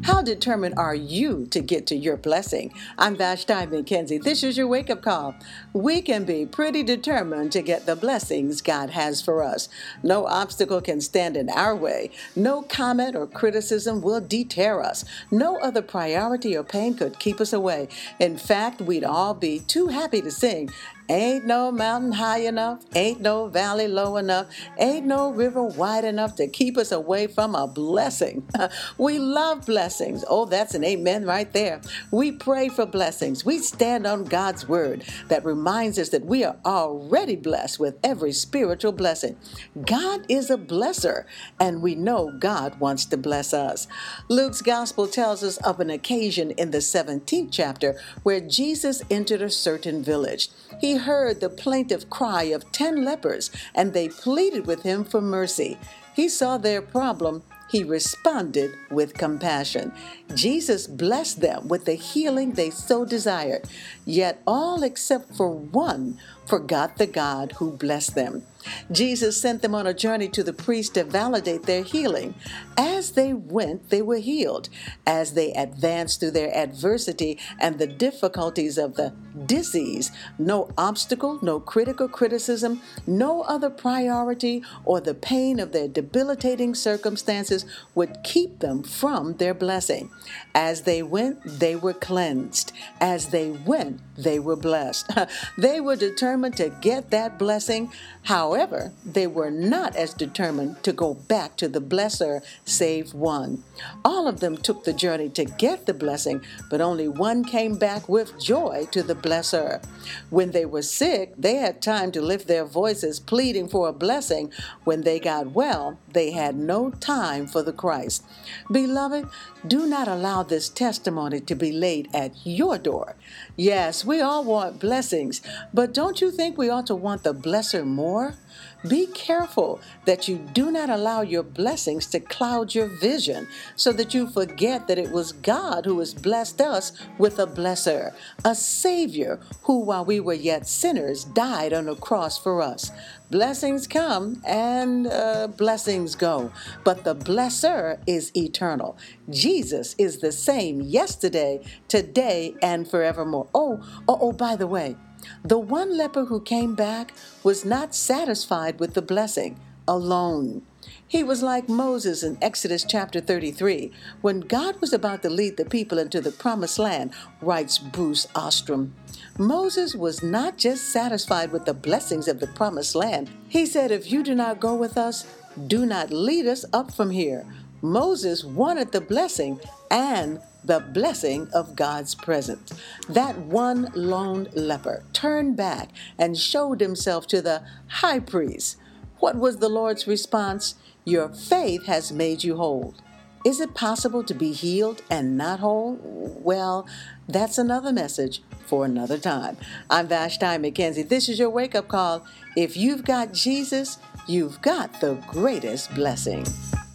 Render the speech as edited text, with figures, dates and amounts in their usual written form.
How determined are you to get to your blessing? I'm Vashti McKenzie. This is your wake-up call. We can be pretty determined to get the blessings God has for us. No obstacle can stand in our way. No comment or criticism will deter us. No other priority or pain could keep us away. In fact, we'd all be too happy to sing, "Ain't no mountain high enough, ain't no valley low enough, ain't no river wide enough to keep us away from a blessing." We love blessings. Oh, that's an amen right there. We pray for blessings. We stand on God's word that reminds us that we are already blessed with every spiritual blessing. God is a blesser, and we know God wants to bless us. Luke's gospel tells us of an occasion in the 17th chapter where Jesus entered a certain village. He heard the plaintive cry of 10 lepers, and they pleaded with him for mercy. He saw their problem. He responded with compassion. Jesus blessed them with the healing they so desired. Yet all except for one forgot the God who blessed them. Jesus sent them on a journey to the priest to validate their healing. As they went, they were healed. As they advanced through their adversity and the difficulties of the disease, no obstacle, no critical criticism, no other priority, or the pain of their debilitating circumstances would keep them from their blessing. As they went, they were cleansed. As they went, they were blessed. They were determined to get that blessing. However, they were not as determined to go back to the blesser, save one. All of them took the journey to get the blessing, but only one came back with joy to the blesser. When they were sick, they had time to lift their voices pleading for a blessing. When they got well, they had no time for the Christ. Beloved, do not allow this testimony to be laid at your door. Yes, we all want blessings, but don't you think we ought to want the blesser more? Be careful that you do not allow your blessings to cloud your vision so that you forget that it was God who has blessed us with a blesser, a Savior who, while we were yet sinners, died on a cross for us. Blessings come and blessings go, but the blesser is eternal. Jesus is the same yesterday, today, and forevermore. By the way, the one leper who came back was not satisfied with the blessing alone. He was like Moses in Exodus chapter 33. When God was about to lead the people into the promised land, writes Bruce Ostrom, Moses was not just satisfied with the blessings of the promised land. He said, "If you do not go with us, do not lead us up from here." Moses wanted the blessing and the blessing of God's presence. That one lone leper turned back and showed himself to the high priest. What was the Lord's response? "Your faith has made you whole." Is it possible to be healed and not whole? Well, that's another message for another time. I'm Vashti McKenzie. This is your wake-up call. If you've got Jesus, you've got the greatest blessing.